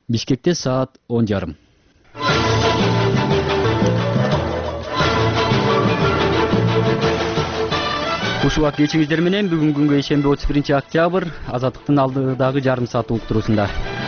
Бишкекте саат 10:30. Куш убак кечиңиздер менен бүгүнкү күнгө ишемби 31-октябрь Азаттыктын алдыдагы жарым сааттык уктуруусунда.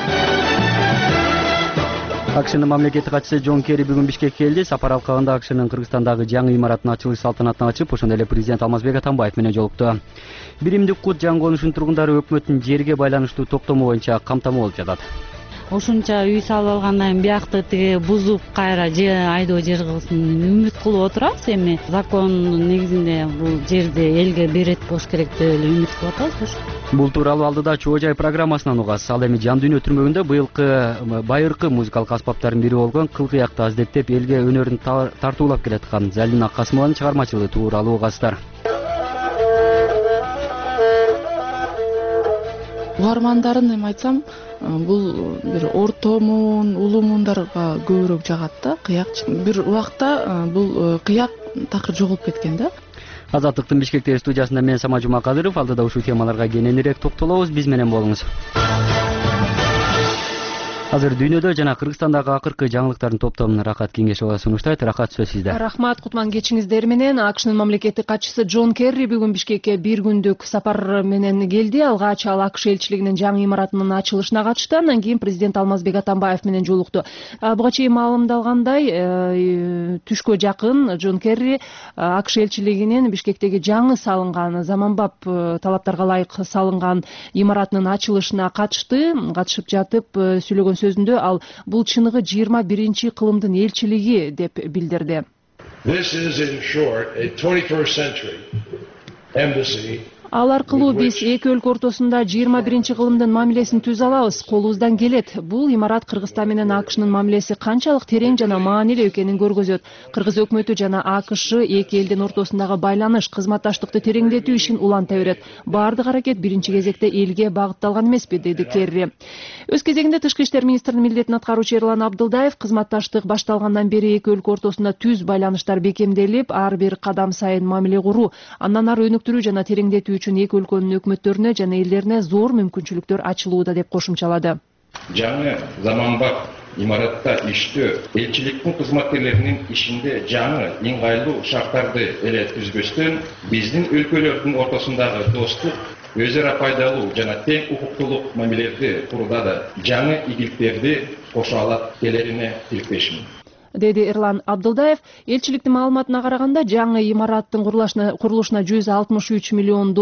АКШнын мамлекеттик катчысы Джон Керри бүгүн Бишкекке келди. Сапар алкагында АКШнын Кыргызстандагы жаңы имараттын ачылыш салтанатын ачып, ошондой эле президент Алмазбек Атамбаев менен жолукту. Биримдик Кут жаңы конушунун тургундары өкмөттүн жерге байланыштуу токтому боюнча камтамоо болуп жатат. Ушунча үй салып алгандан кийин биякты тиги бузуп кайра айдоо жер кылсын үмүт кылып отурабыз. Эми закондун негизинде бул жерди элге берет болуш керек деп эле үмүт кылып атабыз. Бул тууралуу алдыда Чоо жай программасынан угасыз. Ал эми Жан дүйнө түрмөгүндө байыркы музыкалык аспаптардын бири болгон кыл кыякты аздептеп элге өнөрүн тартуулап келаткан Залина Касымованын чыгармачылыгы тууралуу угасыздар. Угармандарын эми айтсам, бул бир орто муун, улуу муундарга көбүрөөк жагат да. Кыяк бир убакта бул кыяк такыр жоголуп кеткен да. Азаттыктын Бишкектеги студиясында мен Сама Жумакадыров. Алдыда ушул темаларга кененирээк токтолобуз. Биз менен болуңуз. Азыр дүйнөдө жана Кыргызстандагы акыркы жаңылыктардын топтомун Рахат Кеңешова сунуштайт. Рахат, сөз сизде. Рахмат, кутман кечиңиздер менен. АКШнын мамлекеттик катчысы Джон Керри бүгүн Бишкекке бир күндүк сапар менен келди. Алгач ал АКШ элчилигинин жаңы имаратынын ачылышына катышты. Андан кийин президент Алмазбек Атамбаев менен жолукту. Буга чейин маалымдалгандай, түшкө жакын Джон Керри АКШ элчилигинин Бишкектеги жаңы салынган, заманбап талаптарга ылайык салынган имаратынын ачылышына катышты. Катышып жатып сүйлөгөн сөзүндө ал бул чыныгы 21-кылымдын элчилиги деп билдирди. This is in short a 21st century embassy. Ал аркылуу биз эки өлкө ортосунда 21-кылымдын мамилесин түзө алабыз, колубуздан келет. Бул имарат Кыргызстан менен АКШнын мамилеси канчалык терең жана маанилүү экенин көргөзөт. Кыргыз өкмөтү жана АКШ эки элдин ортосундагы байланыш, кызматташтыкты тереңдетүү ишин уланта берет. Баардык аракет биринчи кезекте элге багытталган эмеспи, деди Керри. Өз кезегинде Тышкы иштер министринин милдетин аткаруучу Эрлан Абдылдаев кызматташтык башталгандан бери эки өлкө ортосунда түз байланыштар бекемделип, ар бир кадам сайын мамиле куруу, андан ары өнүктүрүү жана тереңдетүү үчүн эки өлкөнүн өкмөттөрүнө жана элдерине зор мүмкүнчүлүктөр ачылууда деп кошумчалады. Жаңы заманбап имаратта иштөө элчиликтин кызматкерлеринин ишинде жаңы ыңгайлуу шарттарды эле түзбөстөн биздин өлкөлөрдүн ортосундагы достук, өз ара пайдалуу жана тең укуктуулук мамилелерди курууда да жаңы ийгиликтерди кошо алат келерине тилектешмин, деди Эрлан Абдылдаев. Элчиликтин маалыматына караганда, жаңы имараттын курулушуна $163 миллион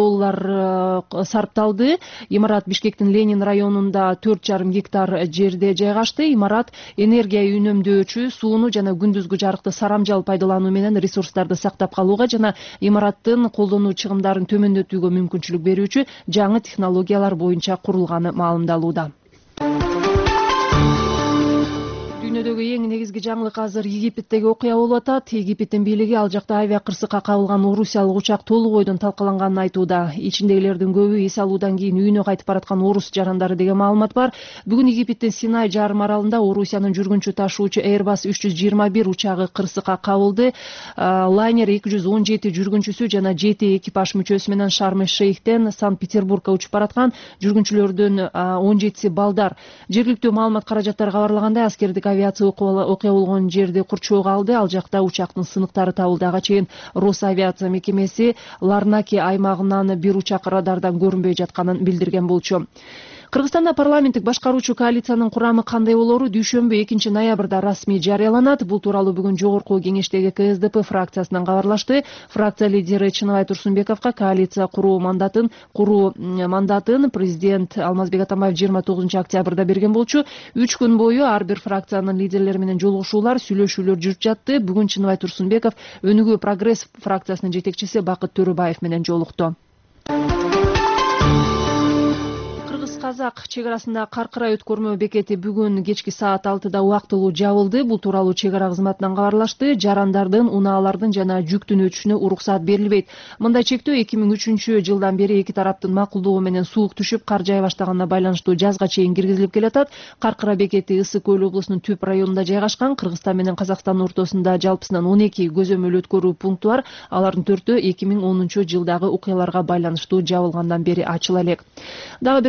сарпталды. Имарат Бишкектин Ленин районунда 4,5 гектар жерде жайгашты. Имарат энергия үнөмдөөчү, сууну жана күндүзгү жарыкты сарамжал пайдалануу менен ресурстарды сактап калууга жана имараттын колдонуу чыгымдарын төмөндөтүүгө мүмкүнчүлүк берүүчү жаңы технологиялар боюнча курулганы маалымдалууда. Дүйнөдөгү эң негизги жаңылык азыр Египеттеги окуя болуп атат. Египеттин бийлиги ал жакта авиакырсыкка кабылган орусиялык учак толук бойдон талкаланганын айтууда. Ичиндегилердин көбү эс алуудан кийин үйүнө кайтып бараткан орус жарандары деген маалымат бар. Бүгүн Египеттин Синай жарым аралында Орусиянын жүргүнчү ташуучу Airbus 321 учагы кырсыкка кабылды. Лайнер 217 жүргүнчүсү жана 7 экипаж мүчөсү менен Шарм-эль-Шейхтен Санкт-Петербургга учуп бараткан. Жүргүнчүлөрдүн 17си балдар. Жергиликтүү маалымат каражаттары кабарлагандай, аскердик авиация окуя болгон жерди курчоого алды. Ал жакта учактын сыныктары табылды. Ага чейин Росавиация мекемеси Ларнаки аймагынан бир учак радардан көрүнбөй жатканын билдирген болчу. Кыргызстанда парламенттик башкаруучу коалициянын курамы кандай болору дүйшөмбү 2-ноябрда расмий жарыяланат. Бул тууралуу бүгүн жогорку кеңештеги КСДП фракциясынан кабарлашты. Фракция лидери Чыныбай Турсунбековго коалиция куруу мандатын президент Алмазбек Атамбаев 29-октябрда берген болчу. 3 күн бою ар бир фракциянын лидерлери менен жолугушуулар, сүйлөшүүлөр жүрүп жатты. Бүгүн Чыныбай Турсунбеков Өнүгүү прогресс фракциясынын жетекчиси Бакыт Төрөбаев менен жолукту. Казак чек арасында Каркыра өткөрмө бекети бүгүн кечки саат 6-да убактылуу жабылды. Бул тууралуу чек ара кызматынан кабарлашты. Жарандардын, унаалардын жана жүктүн өтүшүнө уруксаат берилбейт. Мындай чектөө 2003-жылдан бери эки тараптын макулдугу менен суук түшүп, кар жая баштаганына байланыштуу жазга чейин киргизилип келатат. Каркыра бекети Ысык Көл облусунун Түп районунда жайгашкан. Кыргызстан менен Казакстандын ортосунда жалпысынан 12 көзөмөл өткөрүү пункту бар. Алардын 4-өө 2010-жылдагы окуяларга байланыштуу жабылгандан бери ачыла элек. Дагы бир кабар.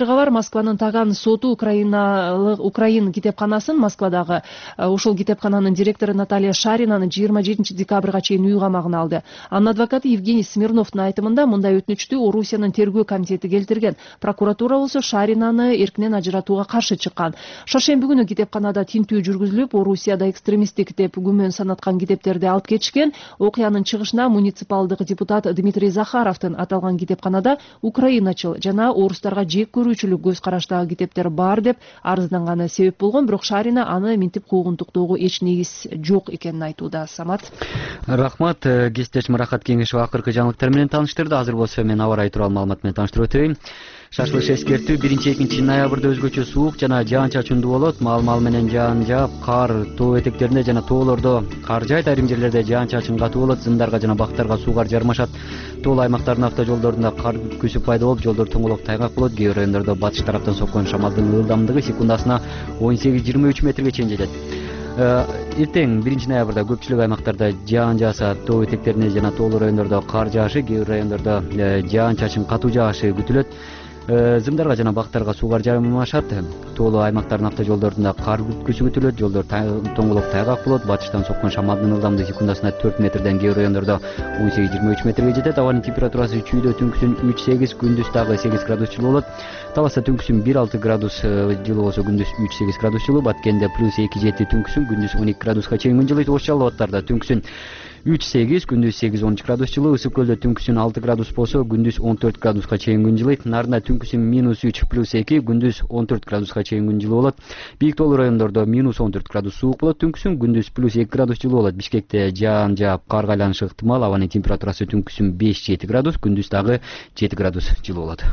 Москванын Таган соту Украин китепканасын Москвадагы ошол китепкананын директору Наталья Шаринаны 27 декабрга чейин үй камагына алды. Анын адвокаты Евгений Смирновдун айтымында мындай өтүнүчтү Орусиянын тергөө комитети келтирген. Прокуратура болсо Шаринаны эркинен ажыратууга каршы чыккан. Шаршемби күнү китепканада тинтүү жүргүзүлүп, Орусияда экстремисттик деп күмөн санаткан китептерди алып кетишкен. Окуянын чыгышына муниципалдык депутат Дмитрий Захаровдун аталган китепканада украиначыл жана орустарга жек көрүүчүлүк көз караштагы китептер бар деп арызданганы себеп болгон, бирок Шарина аны минтип куугунтуктоого эч негиз жок экенин айтууда. Самат. Рахмат. Кесиптешим Рахат Кеңешова акыркы жаңылыктар менен тааныштырды. Азыр болсо мен аба ырайы тууралуу маалымат менен тааныштырып өтөйүн. Шашылыш эскертүү 1-2 ноябрда өзгөчө суук жана жаан-чачындуу болот. Маал менен жаан жаап, кар тоо этектеринде жана тоолордо кар жаайт, айрым жерлерде жаан-чачын катуу болот. Зымдарга жана бактарга суугар жармашат. Тоолуу аймактардын автожолдорунда кар күсүп пайда болуп, жолдор тоңолоп тайгак болот. Кээ бир райондордо батыш тараптан соккон шамалдын ылдамдыгы секундасына 18-23 метрге чейин жетет. Эртең 1 ноябрда көпчүлүк аймактарда жаан жааса, тоо этектеринде жана тоолуу райондордо кар жаашы, кээ бир райондордо жаан-чачын катуу жаашы күтүлөт. Зымдарга жана бактарга суугар жармашат. Тоолуу аймактардын автожолдорунда кар күсү күтүлөт, жолдор тоңолоп тайгак болот. Батыштан соккон шамалдын ылдамдыгы секундасына 4 метрден, кээ бир райондордо 18-23 метрге жетет. Абанын температурасы чүйдө түнкүсүн 3-8, күндүз дагы 8 градус жылуу болот. Таласта түнкүсүн 1-6 градус жылуу болсо, күндүз 3-8 градус жылуу. Баткенде +2-7 түнкүсүн, күндүз 12 градуска чейин жылыйт. Ош Жалал абадтарда түнкүсүн 3-8, күндүз 8-13 градус жылуу. Ысык көлдө түнкүсүн 6 градус болсо, күндүз 14 градуска чейин күн жылыйт. Нарында түнкүсүн -3, +2, күндүз 14 градуска чейин күн жылуу болот. Бийик тоолуу райондордо -14 градус суук болот түнкүсүн, күндүз +2 градус жылуу болот. Бишкекте жаан жаап, карга айланышы ыктымал. Абанын температурасы түнкүсүн 5-7 градус, күндүз дагы 7 градус жылуу болот.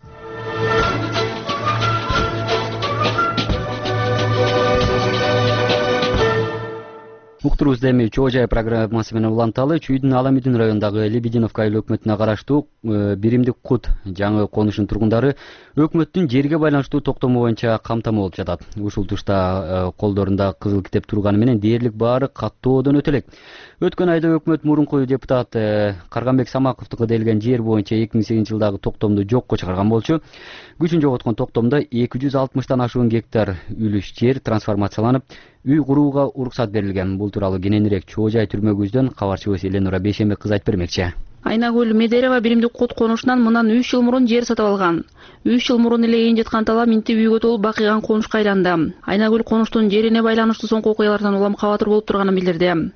Уктурубузда эми чоо жай программасы менен уланталы. Чүйдүн Аламидин районундагы Лебединовка айыл өкмөтүнө караштуу Биримдик Кут жаңы конушунун тургундары өкмөттүн жерге байланыштуу токтому боюнча камтама болуп жатат. Ушул тушта колдорунда кызыл китеп турганы менен дээрлик баары каттоодон өтө элек. Өткөн айда өкмөт мурунку депутат Карганбек Самаковдуку делген жер боюнча 2008 жылдагы токтомду жокко чыгарган болчу. Күчүн жоготкон токтомдо 260 ашуун гектар үлүш жер трансформацияланып, үй курууга уруксат берилген. Бул тууралуу кененирээк чоо жай түрмөгүбүздөн кабарчыбыз Эленура Бейшембек кыз айтып бермекчи. Айнагүл Медерева Биримдик Кут конушунан мындан 3 жыл мурун жер сатып алган. 3 жыл мурун эле эң жаткан талап минтип үйгө толуп бакыйган конушка айланды. Айнагүл конуштун жерине байланыштуу соңку окуялардан улам кабатыр болуп турганын билдирди.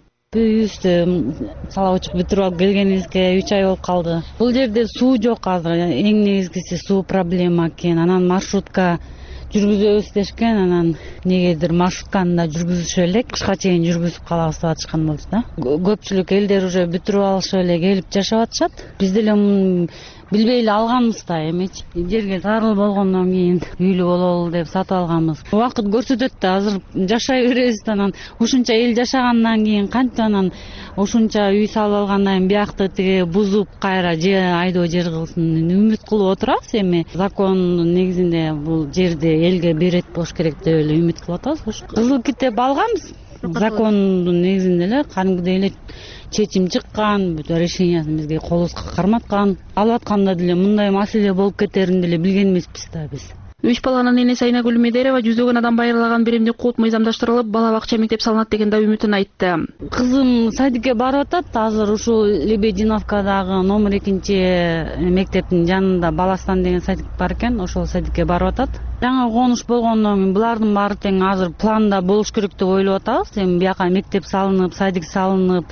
Үйүбүздү салап учуп бүтүрүп алып келгенибизге 3 ай болуп калды. Бул жерде суу жок азыр. Эң негизгиси суу проблема экен. Анан маршрутка жүргүзөбүз дешкен, анан негедир маршрутканы да жүргүзүшүп элек, кышка чейин жүргүзүп калабыз деп атышкан болчу да. Көпчүлүк элдер уже бүтүрүп алышып эле келип жашап атышат. Биз деле билбей эле алганбыз да, эмечи. Жерге зарыл болгондон кийин үйлүү бололу деп сатып алганбыз. Убакыт көрсөтөт да, азыр жашай беребиз да, анан ушунча эл жашагандан кийин канча анан ушунча үй салып алгандан кийин биякты тиги бузуп кайра же айдоо жер кылсын үмүт кылып отурабыз. Эми закон негизинде бул жерди элге берет болуш керек деп эле үмүт кылып атабыз. Кызыл китеп алганбыз. Закондун негизинде эле кадимгидей эле чечим чыккан, бүт решениясын бизге колубузга карматкан. Алып атканда деле мындай маселе болуп кетерин деле билген эмеспиз да биз. 3 баланын энеси Айнагүл Медерева жүздөгөн адам байырлаган Биримдик Кут мыйзамдаштырылып, бала бакча мектеп салынат деген да үмүтүн айтты. Кызым садикке барып атат. Азыр ушул Лебединовкадагы номер 2 мектептин жанында Баластан деген садик бар экен, ошол садикке барып атат. Жаңы конуш болгондон кийин булардын баары тең азыр планда болуш керек деп ойлоп атабыз. Эми бияка мектеп салынып, садик салынып,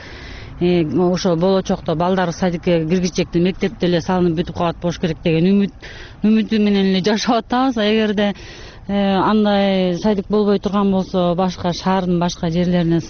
ошо болочокто балдар садикке киргизчекти, мектепте эле салынып бүтүп калат болуш керек деген үмүтү менен эле жашап атабыз. Эгерде андай садик болбой турган болсо, башка шаардын башка жерлерине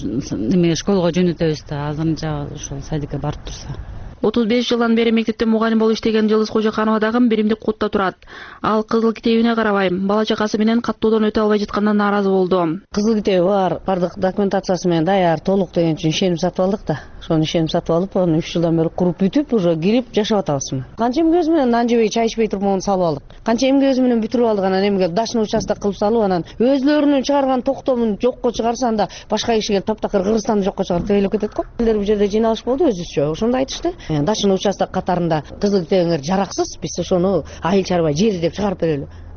школго жөнөтөбүз да, азырынча ошол садикке барып турса. 35 жылдан бери мектепте мугалим болуп иштеген Жылыс Кожоканова дагы Биримдик Кутта турат. Ал кызыл китебине карабай, бала чакасы менен каттоодон өтө албай жаткандан нааразы болду. Кызыл китеби бар, бардык документациясы менен даяр, толук деген үчүн ишенип сатып алдык да. Ошону ишенип сатып алып, аны 3 жылдан бери куруп бүтүп, уже кирип жашап атабыз. Канча эмгебиз менен нан жебей, чай ичпей туруп мону салып алдык. Канча эмгебиз менен бүтүрүп алдык, анан эмге дачный участок кылып салып, анан өзлөрүнүн чыгарган токтомун жокко чыгарса, анда башка киши келип таптакыр Кыргызстанды жокко чыгарып тейлеп кетет го. Элдер бул жерде жыйналыш болду өзүбүзчө. Ошондо айтышты. Дачный участок катарында кызыл китебиңер жараксыз, биз ошону айыл чарба жери деп чыгарып берели.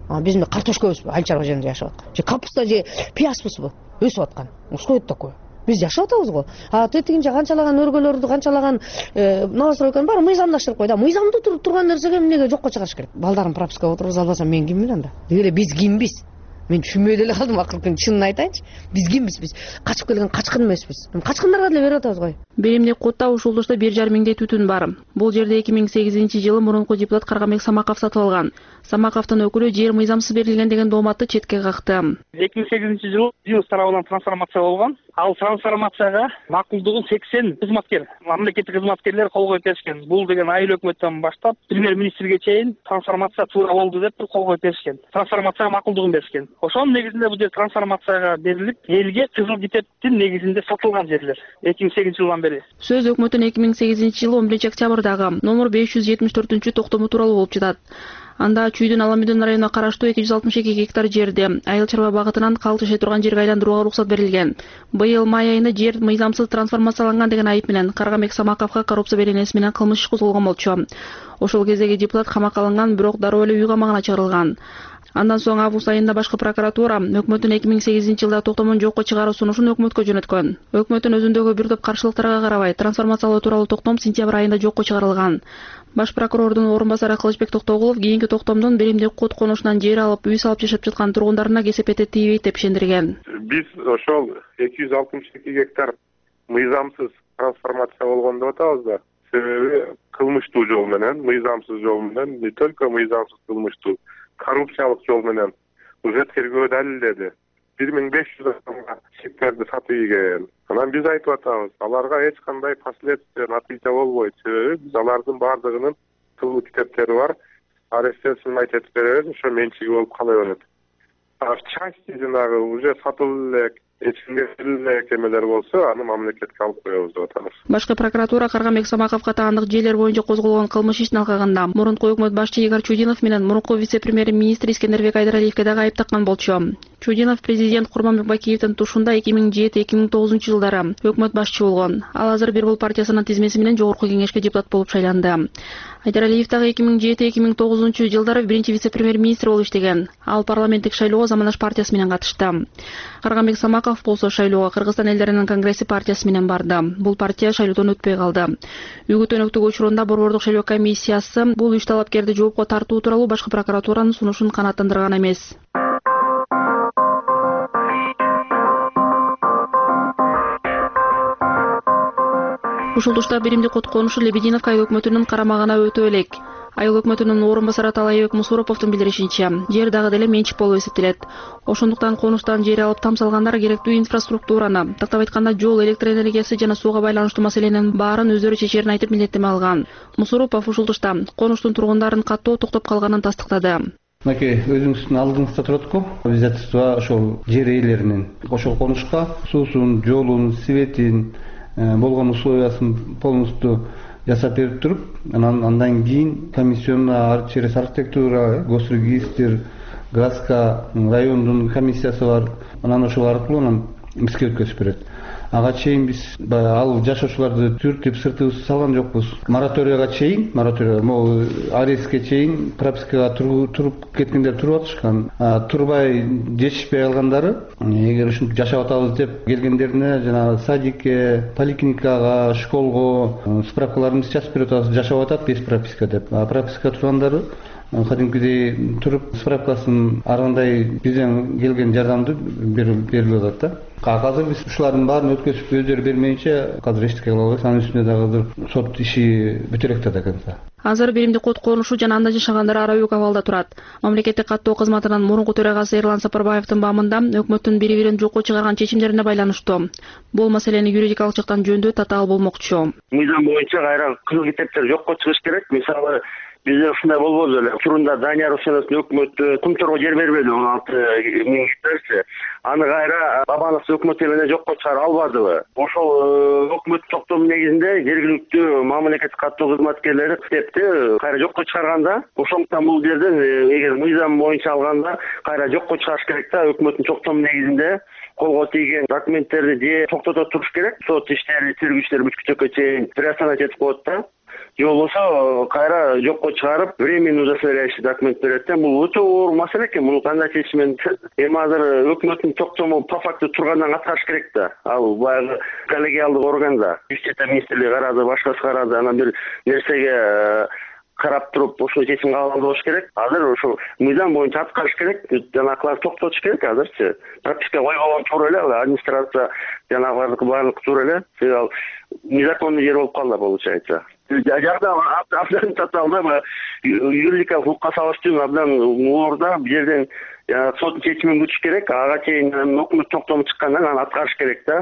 Биз мына картошкабызбы, айыл чарба жеринде жашап аткан. Же капуста же пиязбызбы өсүп аткан. Ушкойт такое. Биз жашап атабыз го. Тетигинче канчалаган өргөлөрдү, канчалаган новостройканы баары мыйзамдаштырып койду. Мыйзамда турган нерсеге эмнеге жокко чыгарыш керек? Балдарын пропискага отургуза албасам мен киммин анда? Деги эле биз кимбиз? Мен түшүнбөй деле калдым акыркы чынын айтайынчы. Биз кимбиз? Биз качып келген качкын эмеспиз. Качкындарга деле берип атабыз го. Беримдик коддо ушулдушта 1,5 миңдей түтүн бар. Бул жерде 2008 жылы мурунку депутат Каргамек Самаков сатып алган. Самаковдун өкүлү жер мыйзамсыз берилген деген дооматты четке какты. 2008 жылы ЖИОС тарабынан трансформация болгон. Ал трансформацияга макулдугун 80 кызматкер, мамлекеттик кызматкерлер кол коюп беришкен. Бул деген айыл өкмөттөн баштап премьер-министрге чейин трансформация туура болду деп кол коюп беришкен. Трансформацияга макулдугун беришкен. Ошонун негизинде бул жер трансформацияга берилип, элге кызыл китептин негизинде сатылган жерлер 2008 жылдан бери. Сөз өкмөттүн 2008 жылы 11 октябрдагы номер 574 токтому тууралуу болуп жатат. Анда Чүйдүн Аламүдүн районуна караштуу 262 гектар жерди айыл чарба багытынан кал жеше турган жерге айландырууга уруксат берилген. Быйыл май айында жер мыйзамсыз трансформацияланган деген айып менен Каргамек Самаковго коррупция беренеси менен кылмыш иш козголгон болчу. Ошол кездеги депутат камакка алынган, бирок дароо эле үй камагына чыгарылган. Андан соң август айында башкы прокуратура өкмөттүн 2008 жылда токтомун жокко чыгаруу сунушун өкмөткө жөнөткөн. Өкмөттүн өзүндөгү бир топ каршылыктарга карабай трансформациялоо тууралуу токтом сентябрь айында жокко чыгарылган. Баш прокурордун орун басары Кылычбек Токтогулов кийинки токтомдон беримдик код конушунан жер алып, үй салып жашап жаткан тургундарына кесепети тийбейт деп ишендирген. Биз ошол 262 гектар мыйзамсыз трансформация болгон деп атабыз да. Себеби кылмыштуу жол менен, мыйзамсыз жол менен, не только мыйзамсыз кылмыштуу, коррупциялык жол менен уже тергөө далилдеди. 1500 гектарды сатып ийген. Анан биз айтып атабыз, аларга эч кандай последствия, натыйжа болбойт. Себеби биз алардын бардыгынын кызыл китептери бар. Арестесин айтып беребиз, ошо менчиги болуп кала берет. В части жанагы уже сатылып элек, эчимге элек эмелер болсо, аны мамлекетке алып коебуз деп атабыз. Башкы прокуратура Каргамек Самаковго таандык жерлер боюнча козголгон кылмыш ишин алкагында мурунку өкмөт башчы Игорь Чудинов менен мурунку вице-премьер-министр Искендербек Айдаралиевге дагы айып таккан болчу. Чудинов президент Курманбек Бакиевдин тушунда 2007-2009 жылдары өкмөт башчы болгон. Ал азыр Бир Бул партиясынын тизмеси менен жогорку кеңешке депутат болуп шайланды. Айдаралиев дагы 2007-2009 жылдары биринчи вице-премьер-министр болуп иштеген. Ал парламенттик шайлоого Заманаш партиясы менен катышты. Каргамек Самаков болсо шайлоого Кыргызстан элдеринин конгресси партиясы менен барды. Бул партия шайлоодон өтпөй калды. Үгүт өнөктүгү учурунда борбордук шайлоо комиссиясы бул үч талапкерди жоопко тартуу тууралуу башкы прокуратуранын сунушун канааттандырган эмес. Ушул тушта беримдик код конушу Лебединовка айыл өкмөтүнүн карамагына өтө элек. Айыл өкмөтүнүн орун басары Талайбек Мусуроповдун билдиришинче, жер дагы деле менчик болуп эсептелет. Ошондуктан конуштан жер алып там салгандар керектүү инфраструктураны, тактап айтканда жол, электр энергиясы жана сууга байланыштуу маселенин баарын өздөрү чечерин айтып милдеттеме алган. Мусуропов ушул тушта конуштун тургундарын каттоо токтоп калганын тастыктады. Мынакей өзүңүздүн алдыңызда турат-ку, обязательство ошол жер ээлеринин ошол конушка суусун, жолун, светин болгон условиясын полностью жасап берип туруп, андан кийин комиссионна через архитектура, госрегистр, Градска райондун комиссиясы бар. Анан ошол аркылуу анан бизге өткөзүп берет. Ага чейин биз ал жашоочуларды түртүп сыртыбызды салган жокпуз. Мораторияга чейин, могу арестке чейин пропискага туруп кеткендер туруп атышкан. Турбай жетишпей калгандары, эгер ушинтип жашап атабыз деп келгендерине жана садикке, поликлиникага, школго справкаларыбызды жазып берип атабыз, жашап атат без прописка деп. Прописка тургандары кадимкидей туруп справкасын ар кандай бизден келген жардамды берилип атат да. Азыр биз ушулардын баарын өткөзүп өздөрү бермейинче азыр эчтеке кыла албайбыз. Анын үстүнө дагы сот иши бүтө элек да конца. Азыр беримдик код конушу жана анда жашагандар ара үк абалда турат. Мамлекеттик каттоо кызматынын мурунку төрагасы Эрлан Сапарбаевдин баамында өкмөттүн бири-бирин жокко чыгарган чечимдерине байланыштуу. Бул маселени юридикалык жактан жөндөө татаал болмокчу. Мыйзам боюнча кайра кызыл китептер жокко чыгыш керек. Мисалы бизде ушундай болбоду эле. Учурунда Дания Русеновдун өкмөтү Кумторго жер бербеди 16 миң гектарчы. Аны кайра Бабановдун өкмөтү менен жокко чыгара албадыбы? Ошол өкмөт токтому негизинде жергиликтүү мамлекеттик каттоо кызматкерлери китепти кайра жокко чыгарганда, ошондуктан бул жерден эгер мыйзам боюнча алганда кайра жокко чыгарыш керек да. Өкмөттүн токтому негизинде колго тийген документтерди же токтото туруш керек. Сот иштери, тергөө иштери бүткүчөккө чейин приостановить этип коет да. же болбосо кайра жокко чыгарып временный удостоверяющий документ берет да. Бул өтө оор маселе экен. Муну кандай чечимен эми азыр өкмөттүн токтому по факту тургандан аткарыш керек да. Ал баягы коллегиалдык органда Юстиция министрлиги карады, башкасы карады, анан бир нерсеге карап туруп ошол чечим кабыл алып болуш керек. Азыр ошол мыйзам боюнча аткарыш керек, жанагыларды токтотуш керек азырчы. Практика койгон туура эле, администрация жанагылардыкы баардыгы туура эле. Ал незаконный жер болуп калды получается. Жардам абдан татаалда юридикалык хукукка салыштуу абдан уурда бул жерден соттун чечимин күтүш керек. Ага чейин өкмөт токтому чыккандан анан аткарыш керек да.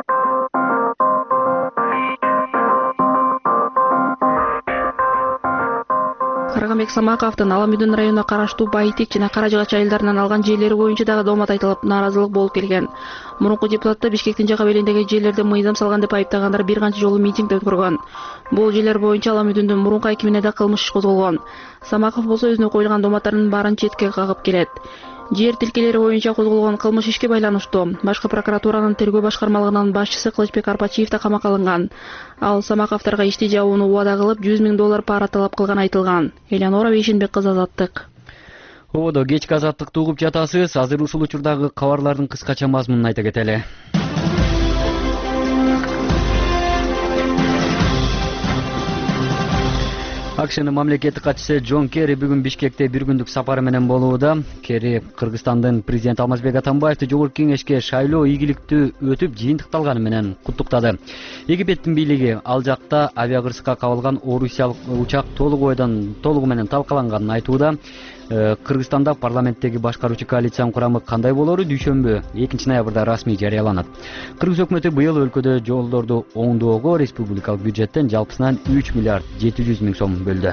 Карганбек Самаковдун Аламүйдүн районуна караштуу Байтек жана Кара Жыгач айылдарынан алган жерлери боюнча дагы доомат айтылып, нааразылык болуп келген. Мурунку депутатты Бишкектин жак абелиндеги жерлерде мыйзам салган деп айыптагандар бир канча жолу митинг өткөргөн. Бул жерлер боюнча Аламүйдүн мурунку акимине да кылмыш иш козголгон. Самаков болсо өзүнө коюлган дооматтардын баарын четке кагып келет. Жер тилкелери боюнча козголгон кылмыш ишке байланыштуу башкы прокуратуранын тергөө башкармалыгынын башчысы Кылычбек Арпачиев да камакка алынган. Ал Самаковторго ишти жабууну убада кылып, 100 000 доллар пара талап кылган айтылган. Элеонора Бейшенбек кызы, Азаттык. Ободо кечки Азаттыкты угуп жатасыз. Азыр ушул учурдагы кабарлардын кыскача мазмунун айта кетели. АКШнын мамлекеттик катчысы Джон Керри бүгүн Бишкекте бир күндүк сапары менен болууда. Керри Кыргызстандын президенти Алмазбек Атамбаевди Жогорку кеңешке шайлоо ийгиликтүү өтүп жыйынтыкталганы менен куттуктады. Египеттин бийлиги ал жакта авиакырсыкка кабылган орусиялык учак толугу менен талкаланганын айтууда. Кыргызстанда парламенттеги башкаруучу коалициянын курамы кандай болору дүйшөмбү 2 ноябрда расмий жарыяланат. Кыргыз өкмөтү быйыл өлкөдө жолдорду оңдоого республикалык бюджеттен жалпысынан 3 миллиард 700 миң сом бөлдү.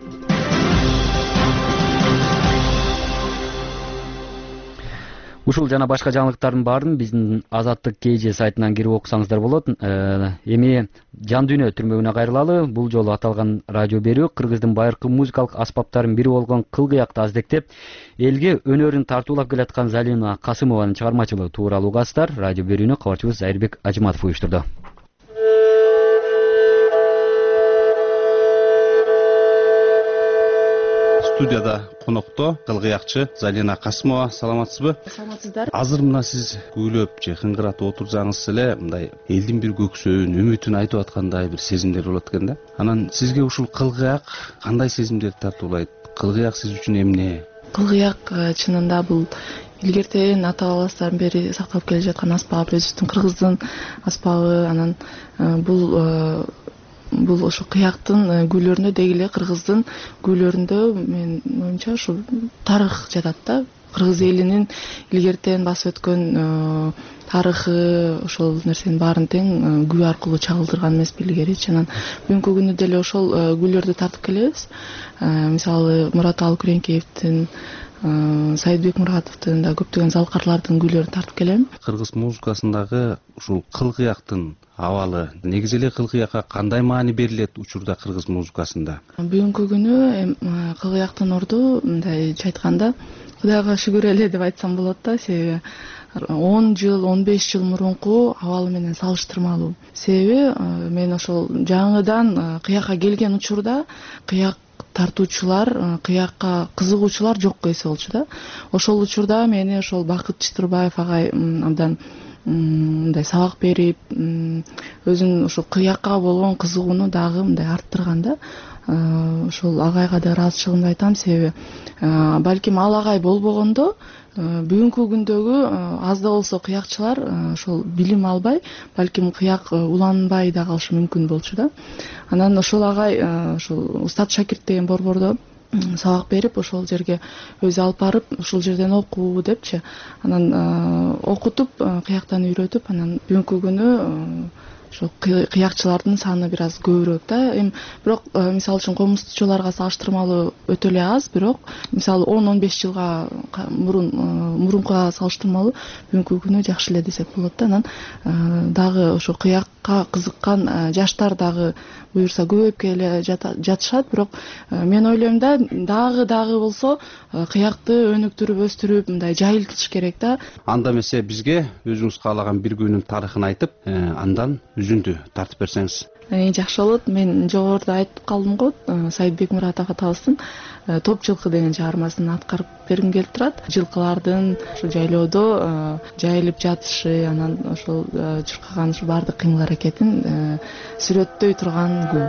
Ушул жана башка жаңылыктардын баарын биздин Азаттык KG сайтынан кирип окусаңыздар болот. Эми Жан дүйнө түрмөгүнө кайрылалы. Бул жолу аталган радио берүү Кыргыздын байыркы музыкалык аспаптарынын бири болгон кыл-кыякты аздектеп, элге өнөрүн тартуулап келаткан Залина Касымованын чыгармачылыгы тууралуу угасыздар. Радио берүүнү кабарчыбыз Айырбек Ажыматов уюштурду. Студияда конокто кыл-кыякчы Залина Касымова. Саламатсызбы? Саламатсыздар. Азыр мына сиз күйлөп же кыңгыратып отурсаңыз эле мындай элдин бир көксөөн, үмүтүн айтып аткандай бир сезимдер болот экен да. Анан сизге ушул кыл-кыяк кандай сезимдерди тартуулайт? Кыл-кыяк сиз үчүн эмне? Кыл-кыяк чынында бул илгертен ата бабасынан бери сакталып келе жаткан аспап, өзүбүздүн Кыргыздын аспабы. Анан бул ошо кыяктын күйлөрүндө деги эле Кыргыздын күйлөрүндө менин оюмча ушул тарых жатат да. Кыргыз элинин илгертен басып өткөн тарыхы, ошол нерсенин баарын тең күй аркылуу чагылдырган эмес билгеричи. Анан бүгүнкү күндө деле ошол күйлөрдү тартып келебиз. Мисалы Мураталы Күреңкеевдин, Сайытбек Муратовдун да көптөгөн залкарлардын күйлөрүн тартып келем. Кыргыз музыкасындагы ушул кыл-кыяктын абалы, негизи эле кыл-кыякка кандай маани берилет учурда кыргыз музыкасында? Бүгүнкү күнү кыл-кыяктын орду мындайча айтканда Кудайга шүгүр эле деп айтсам болот да. Себеби 10 жыл, 15 жыл мурунку абалы менен салыштырмалуу. Себеби мен ошол жаңыдан кыякка келген учурда кыяк тартуучулар, кыякка кызыгуучулар жок эсе болчу да. Ошол учурда мени ошол Бакыт Чытырбаев агай абдан мындай сабак берип, өзүнүн ошол кыякка болгон кызыгууну дагы мындай арттырган да. Ошол агайга да ыраазычылыгымды айтам. Себеби балким ал агай болбогондо бүгүнкү күндөгү аз да болсо кыякчылар ошол билим албай, балким кыяк уланбай да калышы мүмкүн болчу да. Анан ошол агай ошол устат шакирт деген борбордо сабак берип, ошол жерге өзү алып барып, ошол жерден окуу депчи. Анан окутуп, кыяктан үйрөтүп, анан бүгүнкү күнү ошо кыякчылардын саны бир аз көбүрөөк да. Эми бирок мисалы үчүн комузчуларга салыштырмалуу өтө эле аз, бирок мисалы 10-15 жылга мурункуга салыштырмалуу бүгүнкү күнү жакшы эле десек болот да. Анан дагы ошо кыякка кызыккан жаштар дагы буюрса көбөйүп келе жатышат, бирок мен ойлойм да дагы болсо кыякты өнүктүрүп, өстүрүп, мындай жайылтыш керек да. Анда эмесе бизге өзүңүз каалаган бир күнүн тарыхын айтып, андан үзүндү тартып берсеңиз. Жакшы болот. Мен жогоруда айтып калдым го, Саид Бекмуратов атабыздын Топ жылкы деген чыгармасын аткарып бергим келип турат. Жылкылардын ушу жайлоодо жайылып жатышы, анан ошол чуркаган ушу баардык кыймыл аракетин сүрөттөй турган күн.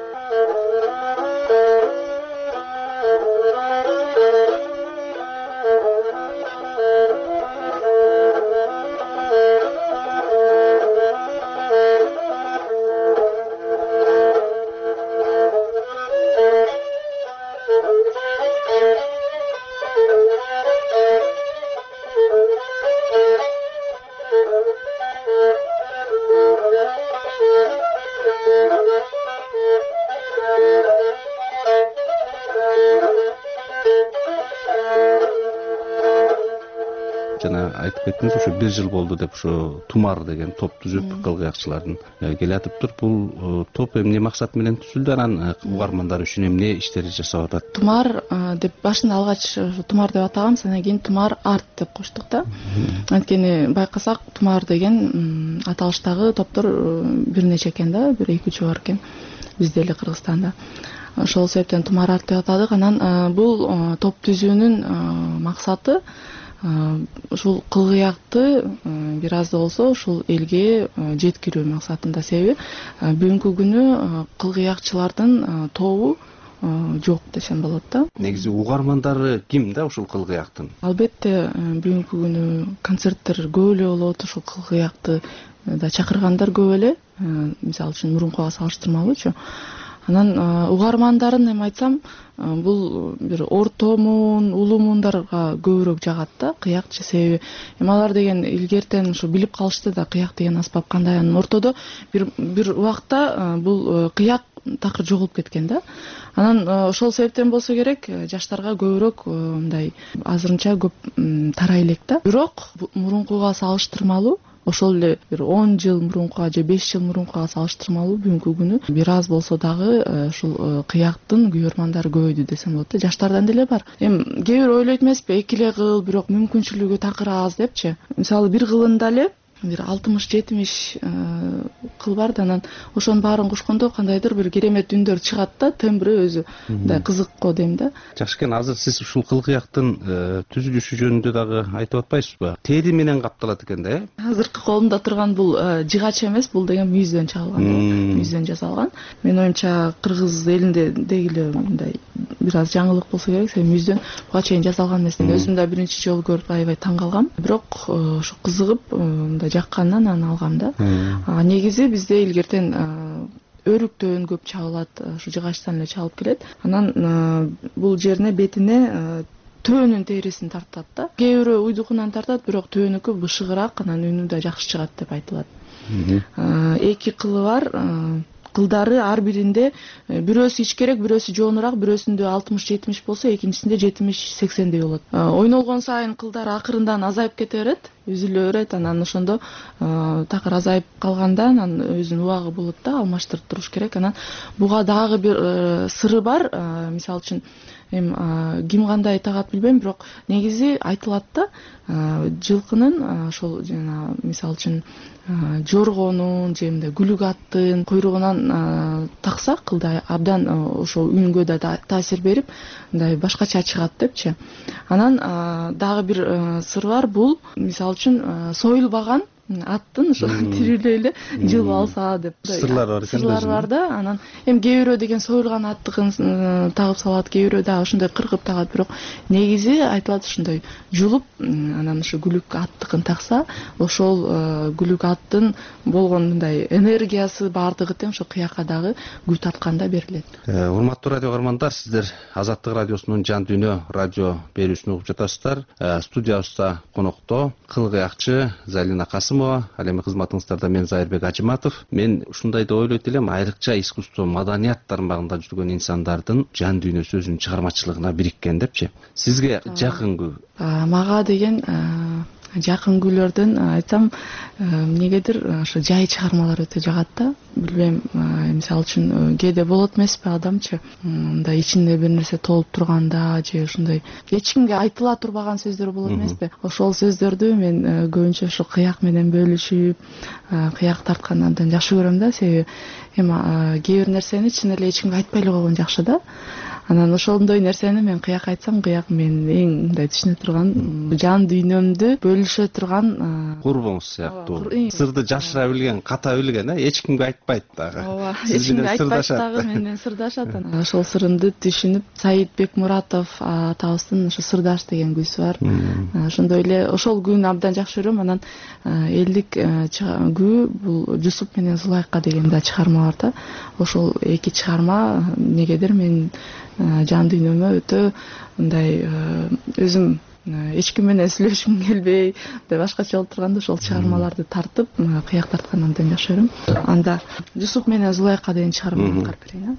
Жана айтып кеттиңиз, ошо 1 жыл болду деп ошо Тумар деген топ түзүп, кылгыякчылардын келатыптыр. Бул топ эмне максат менен түзүлдү, анан угармандар үчүн эмне иштер жасап атат? Тумар деп башында алгач Тумар деп атагам, анан кийин Тумар арт деп коштук да. Анткени байкасак Тумар деген аталыштагы топтор бир нече экен да, 1-2 бар экен бизде эле Кыргызстанда. Ошол себептен Тумар арт деп атадык. Анан бул топ түзүүнүн максаты ушул кылгыякты бир аз да болсо ушул элге жеткирүү максатында. Себеби бүгүнкү күнү кылгыякчылардын тобу жок десем болот да. Негизи угармандары ким да ушул кылгыяктын? Албетте бүгүнкү күнү концерттер көп эле болот, ушул кылгыякты да чакыргандар көп эле. Мисалы үчүн мурункуга салыштырмалуучу. Анан угармандарын эми айтсам, бул бир ортомун, улумундарга көбүрөөк жагат да кыякчы. Себеби эми алар деген илгертен ушу билип калышты да, кыяк деген аспап кандай. Анан ортодо бир убакта бул кыяк такыр жоголуп кеткен да. Анан ошол себептен болсо керек, жаштарга көбүрөөк мындай азырынча көп тарай элек да. Бирок мурункуга салыштырмалуу, ошол эле бир 10 жыл мурункуга же 5 жыл мурункуга салыштырмалуу бүгүнкү күнү бир аз болсо дагы ушул кыяктын күйөрмандары көбөйдү десем болот да. Жаштардан деле бар. Эми кээ бир ойлойт эмеспи, эки эле кыл, бирок мүмкүнчүлүгү такыр аз депчи. Мисалы бир кылында эле бир 60-70 кыл бар да, анан ошонун баарын кошкондо кандайдыр бир керемет үндөр чыгат да, тембри өзү мындай кызык го дейм да. Жакшы экен. Азыр сиз ушул кылгыяктын түзүлүшү жөнүндө дагы айтып атпайсызбы? Тери менен капталат экен да, Азыркы колумда турган бул жыгач эмес, бул деген мүйздөн чагылган, мүйздөн жасалган. Менин оюмча кыргыз элинде дегиле мындай бир аз жаңылык болсо керек, себеби мүйздөн буга чейин жасалган эмес. Өзүм да биринчи жолу көрүп аябай таң калгам. Бирок ошо кызыгып мындай жаккандан аны алгам да. Негизи бизде илгертен өрүктөн көп чабылат, ушу жыгачтан эле чабылып келет. Анан бул жерине, бетине төөнүн терисин тартат да. Кээ бирөө уйдукунан тартат, бирок төөнүкү бышыгыраак, анан үнү да жакшы чыгат деп айтылат. Эки кылы бар. Кылдары ар биринде бирөөсү ичкерээк, бирөөсү жоонураак, бирөөсүндө 60-70 болсо, экинчисинде 70-80 болот. Ойнолгон сайын кылдар акырындан азайып кете берет, үзүлө берет. Анан ошондо такыр азайып калганда анан өзүнүн убагы болот да, алмаштырып туруш керек. Анан буга дагы бир сыры бар. Мисалы үчүн эми ким кандай тагат билбейм, бирок негизи айтылат да, жылкынын ошол жана мисалы үчүн жоргонун же мындай күлүк аттын куйругунан таксак кылдай абдан ошол үнгө да таасир берип, мындай башкача чыгат депчи. Анан дагы бир сыр бар, бул мисалы үчүн союлбаган аттын ошо тирүүлөй эле жылып алса деп сырлар бар экен. Сырлар бар да. Анан эми кээ бирөө деген союлган аттыгын тагып салат, кээ бирөө да ошондой кыргып тагат. Бирок негизи айтылат ушундай жулуп, анан ошо күлүк аттыгын такса, ошол күлүк аттын болгон мындай энергиясы баардыгы тең ошо кыякка дагы күч тартканда берилет. Урматтуу радио каармандар, сиздер Азаттык радиосунун Жан дүйнө радио берүүсүн угуп жатасыздар. Студиябызда конокто кылгыякчы Залина Касымова, ал эми кызматыңыздарда мен Зайырбек Ажыматов. Мен ушундай деп ойлойт элем, айрыкча искусство, маданият тармагында жүргөн инсандардын жан дүйнөсү өзүнүн чыгармачылыгына бириккен депчи. Сизге жакын мага деген жакын күйлөрдөн айтсам эмнегедир ошо жай чыгармалар өтө жагат да. Билбейм, мисалы үчүн кээде болот эмеспи адамчы, мындай ичинде бир нерсе толуп турганда же ушундай эч кимге айтыла турбаган сөздөр болот эмеспи. Ошол сөздөрдү мен көбүнчө ошо кыяк менен бөлүшүп, кыяк тартканды абдан жакшы көрөм да. Себеби эми кээ бир нерсени чын эле эч кимге айтпай эле койгон жакшы да. Анан ошондой нерсени мен кыяк айтсам, кыяк менин эң мындай түшүнө турган, жан дүйнөмдү бөлүшө турган курбуңуз сыяктуу. Сырды жашыра билген, ката билген, эч кимге айтпайт дагы. Ооба, эч кимге айтпайт дагы, менен сырдашат. Ошол сырымды түшүнүп, Саид Бекмуратов атабыздын ошо Сырдаш деген күйсү бар. Ошондой эле ошол күйүнү абдан жакшы көрөм. Анан элдик күү бул Жусуп менен Зулайка деген да чыгарма бар да. Ошол эки чыгарма негедир мен жан дүйнөмө өтө мындай өзүм эч ким менен сүйлөшкүм келбей, башкача болуп турганда ошол чыгармаларды тартып, кыяк тартканды абдан жакшы көрөм. Анда Жусуп менен Зулайка деген чыгарманы аткарып берейин.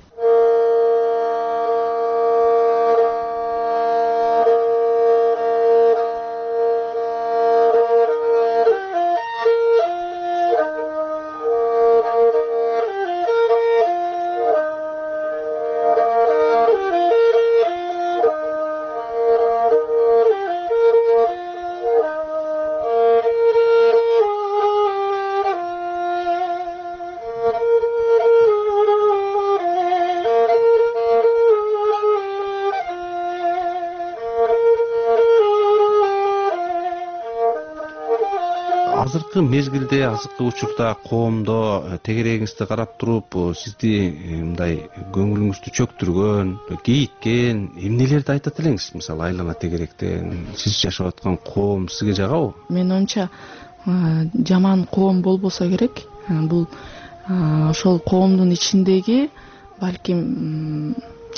Азыркы мезгилде, азыркы учурда коомдо тегерегиңизди карап туруп, сизди мындай көңүлүңүздү чөктүргөн, кейиткен эмнелерди айтат элеңиз? Мисалы, айлана тегеректен сиз жашап аткан коом сизге жагабы? Менин оюмча жаман коом болбосо керек. Бул ошол коомдун ичиндеги балким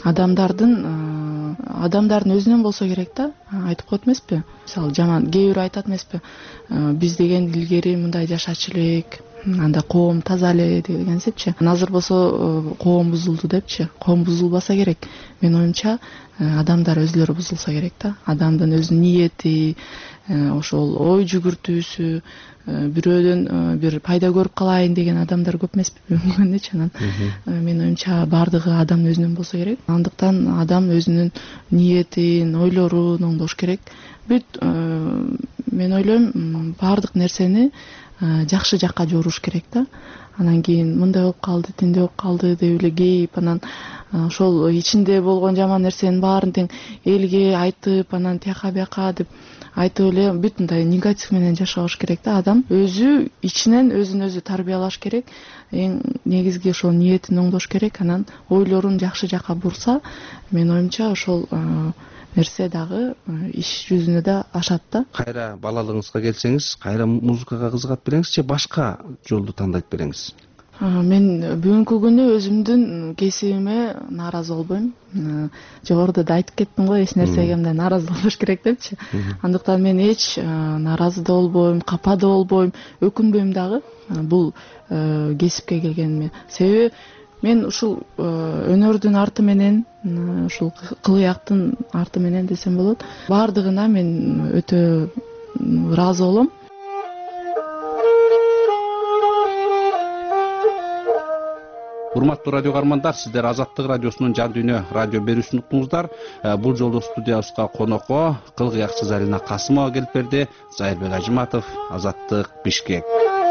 адамдардын өзүнөн болсо керек да. Айтып коет эмеспи? Мисалы, жаман кээ бирөө айтат эмеспи? Биз деген илгери мындай жашачу элек, анда коом таза эле дегенсепчи. Азыр болсо коом бузулду депчи. Коом бузулбаса керек. Менин оюмча адамдар өзүлөрү бузулса керек да. Адамдын өзүнүн ниети, ошол ой жүгүртүүсү, бирөөдөн бир пайда көрүп калайын деген адамдар көп эмеспи бүгүнкү күндө. Анан менин оюмча баардыгы адамдын өзүнөн болсо керек. Андыктан адам өзүнүн ниетин, ойлорун оңдош керек. Бүт мен ойлойм, баардык нерсени жакшы жакка жоруш керек да. Анан кийин мындай болуп калды, тиндей болуп калды деп эле кейип, анан ошол ичинде болгон жаман нерсенин баарын тең элге айтып, анан тияка бияка деп айтып эле бүт мындай негатив менен жашабаш керек да. Адам өзү ичинен өзүн өзү тарбиялаш керек. Эң негизги ошол ниетин оңдош керек. Анан ойлорун жакшы жакка бурса, менин оюмча ошол нерсе дагы иш жүзүнө да ашат да. Кайра балалыгыңызга келсеңиз, кайра музыкага кызыгат береңиз же башка жолду тандайт береңиз? Мен бүгүнкү күнү өзүмдүн кесибиме нааразы болбойм. Жогоруда да айтып кеттим го, эч нерсеге мындай нааразы болбош керек депчи. Андыктан мен эч нааразы да болбойм, капа да болбойм, өкүнбөйм дагы бул кесипке келгениме. Себеби мен ушул өнөрдүн арты менен, ушул кылыяктын арты менен десем болот, баардыгына мен өтө ыраазы болом. Урматтуу радио каармандар, сиздер Азаттык радиосунун жан дүйнө радио берүүсүн уктуңуздар. Бул жолу студиябызга конокко кылгыякчы Зарина Касымова келип берди. Зайырбек Ажыматов, Азаттык, Бишкек.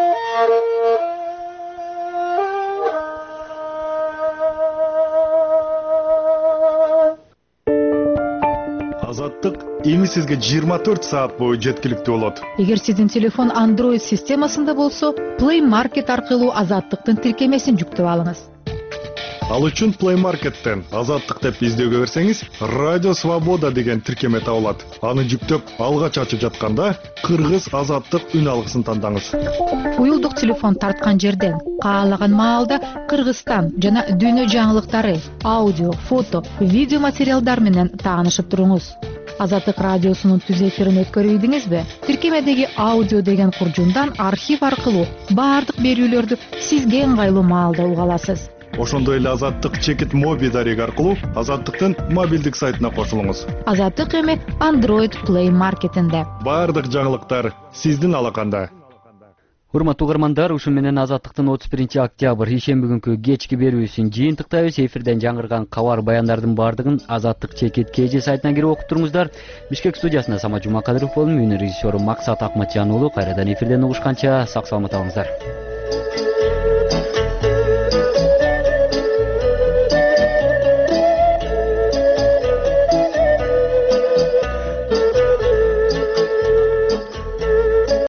Азаттык эми сизге 24 саат бою жеткиликтүү болот. Эгер сиздин телефон Android системасында болсо, Play Market аркылуу Азаттыктын тиркемесин жүктөп алыңыз. Ал үчүн Play Market'тен Азаттык деп издөөгө берсеңиз, Радио Свобода деген тиркеме табылат. Аны жүктөп, алгач ачып жатканда Кыргыз Азаттык үн алгысын тандаңыз. Уюлдук телефон тарткан жерден каалаган маалда Кыргызстан жана дүйнө жаңылыктары, аудио, фото, видео материалдар менен таанышып туруңуз. Азаттык радиосунун түз эфирин өткөрүп ийдиңизби? Тиркемедеги аудио деген куржундан архив аркылуу баардык берүүлөрдү сизге ыңгайлуу маалда уга аласыз. ошондой эле Азаттык чекит моби дареги аркылуу Азаттыктын мобилдик сайтына кошулуңуз. Азаттык эми Android Play Marketинде. Баардык жаңылыктар сиздин алаканда. Урматтуу угармандар, ушун менен Азаттыктын 31-октябрь ишемби күнкү кечки берүүсүн жыйынтыктайбыз. Эфирден жаңырган кабар баяндардын баардыгын Азаттык чекит KG сайтына кирип окуп туруңуздар. Бишкек студиясында Самат Жумакадыров болдум. Үнү режиссеру Максат Акматжан уулу. Кайрадан эфирден угушканча сак саламат болуңуздар.